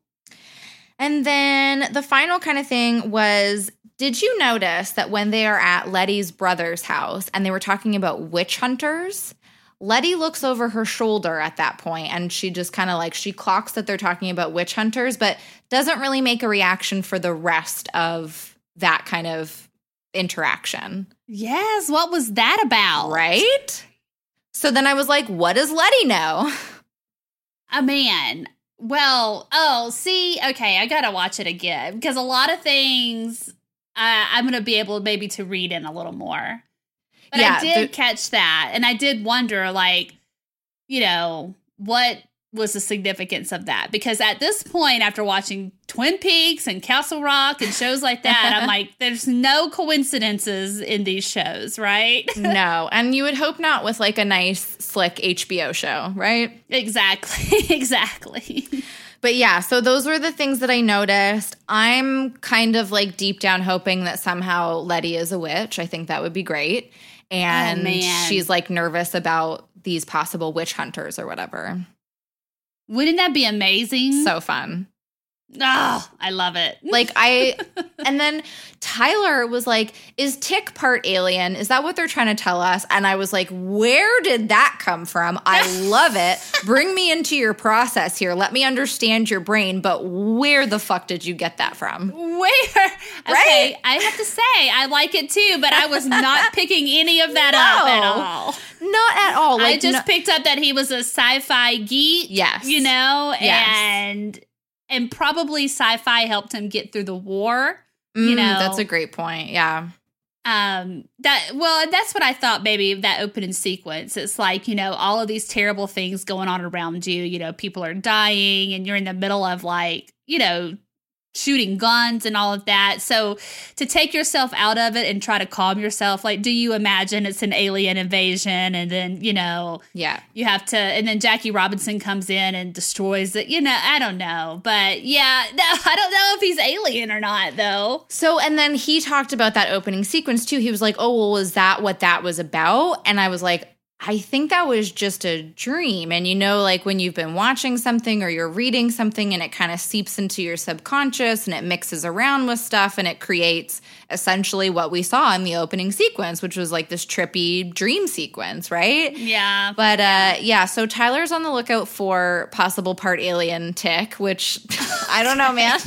And then the final kind of thing was, did you notice that when they are at Letty's brother's house and they were talking about witch hunters, Letty looks over her shoulder at that point and she just kind of like, she clocks that they're talking about witch hunters, but doesn't really make a reaction for the rest of that kind of interaction. Yes, what was that about? Right? So then I was like, what does Letty know? A man. Well, oh, see, okay, I gotta watch it again because a lot of things uh, I'm gonna be able maybe to read in a little more. But Yeah, I did the- catch that, and I did wonder, like, you know, what was the significance of that? Because at this point, after watching Twin Peaks and Castle Rock and shows like that, I'm like, there's no coincidences in these shows, right? No. And you would hope not with like a nice, slick H B O show, right? Exactly, exactly. But yeah, so those were the things that I noticed. I'm kind of like deep down hoping that somehow Letty is a witch. I think that would be great. And Oh, man. she's like nervous about these possible witch hunters or whatever. Wouldn't that be amazing? So fun. Oh, I love it. Like I, and then Tyler was like, is Tick part alien? Is that what they're trying to tell us? And I was like, where did that come from? I love it. Bring me into your process here. Let me understand your brain. But where the fuck did you get that from? Where? Okay, Right? I have to say, I like it too, but I was not picking any of that No. up at all. Not at all. Like, I just no- picked up that he was a sci-fi geek. Yes. You know, Yes. and and probably sci-fi helped him get through the war. Mm, you know, that's a great point. Yeah. um that well that's what I thought, maybe that opening sequence. It's like, you know, all of these terrible things going on around you, you know, people are dying and you're in the middle of, like, you know, shooting guns and all of that. So to take yourself out of it and try to calm yourself, like, do you imagine it's an alien invasion and then, you know, Yeah. you have to, and then Jackie Robinson comes in and destroys it, you know, I don't know. But yeah, no, I don't know if he's alien or not, though. So, and then he talked about that opening sequence too. He was like, oh, well, was that what that was about? And I was like, I think that was just a dream. And you know, like when you've been watching something or you're reading something and it kind of seeps into your subconscious and it mixes around with stuff and it creates essentially what we saw in the opening sequence, which was like this trippy dream sequence, right? Yeah. But uh, yeah, so Tyler's on the lookout for possible part alien Tick, which I don't know, man.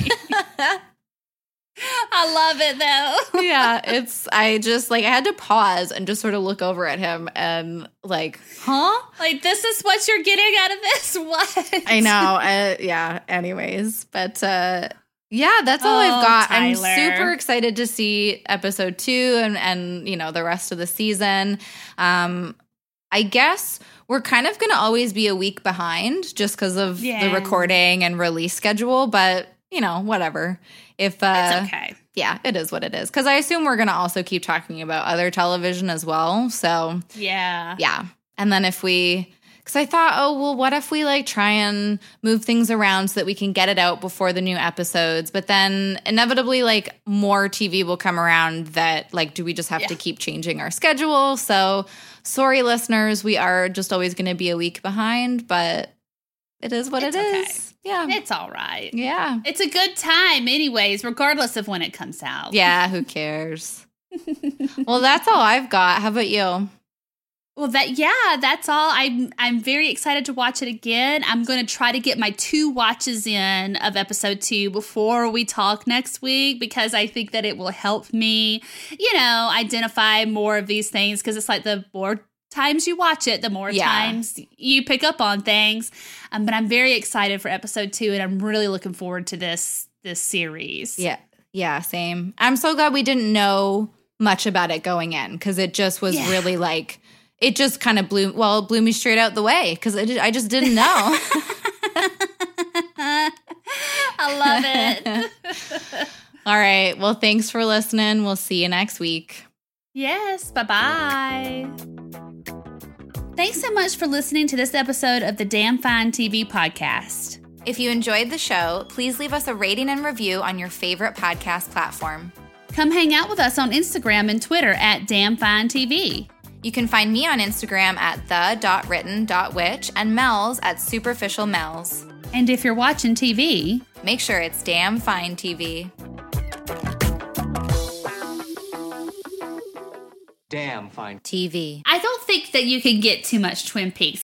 I love it, though. Yeah, it's, I just, like, I had to pause and just sort of look over at him and, like, huh? Like, this is what you're getting out of this? What? I know. Uh, yeah, anyways. But, uh, yeah, that's all Oh, I've got. I'm Tyler. super excited to see episode two and, and, you know, the rest of the season. Um, I guess we're kind of going to always be a week behind just because of Yeah. the recording and release schedule, but, you know, whatever. If uh, It's okay. Yeah, it is what it is. Because I assume we're going to also keep talking about other television as well. So, Yeah. yeah. And then if we, because I thought, oh, well, what if we like try and move things around so that we can get it out before the new episodes? But then inevitably, like, more T V will come around that, like, do we just have Yeah. to keep changing our schedule? So, sorry, listeners, we are just always going to be a week behind, but it is what It's it okay. is. Yeah. It's all right. Yeah. It's a good time, anyways, regardless of when it comes out. Yeah, who cares? Well, that's all I've got. How about you? Well, that yeah, that's all. I'm I'm very excited to watch it again. I'm going to try to get my two watches in of episode two before we talk next week, because I think that it will help me, you know, identify more of these things, because it's like the more times you watch it, the more Yeah. times you pick up on things. Um, but I'm very excited for episode two, and I'm really looking forward to this this series. Yeah. Yeah, same. I'm so glad we didn't know much about it going in, because it just was Yeah. really like, it just kind of blew, well, it blew me straight out the way because I just didn't know. I love it. All right. Well, thanks for listening. We'll see you next week. Yes, bye-bye. Thanks so much for listening to this episode of the Damn Fine T V podcast. If you enjoyed the show, please leave us a rating and review on your favorite podcast platform. Come hang out with us on Instagram and Twitter at Damn Fine T V. You can find me on Instagram at the dot written dot witch and Mel's at superficial Mel's. And if you're watching T V, Make sure it's Damn Fine T V. Damn fine. T V. I don't think that you can get too much Twin Peaks.